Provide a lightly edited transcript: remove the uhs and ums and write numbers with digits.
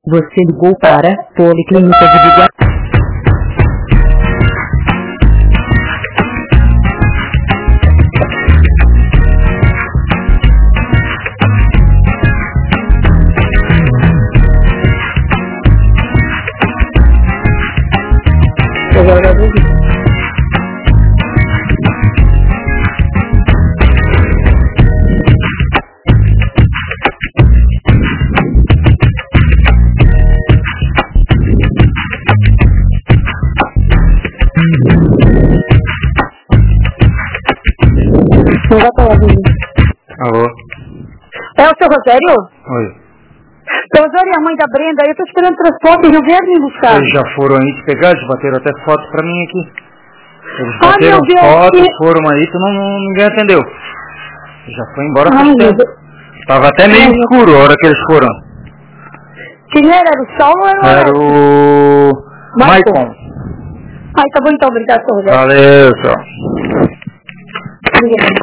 Você ligou para Policlínica de Biguá. Alô? É o seu Rogério? Oi. Seu Rogério e a mãe da Brenda, eu tô esperando transporte, eles não vieram me buscar. Eles já foram aí te pegar, eles bateram até foto pra mim aqui. Eles Ai, bateram meu Deus, foto, que- foram aí, ninguém atendeu. Já foi embora Ai, faz meu tempo. Deus. Tava até meio Ai, meu escuro a hora que eles foram. Quem era? Era o Sol ou era o Era Alex? o... Maicon. Maicon. Ai, tá bom então, obrigado, seu Rogério. Valeu, tchau. Obrigado.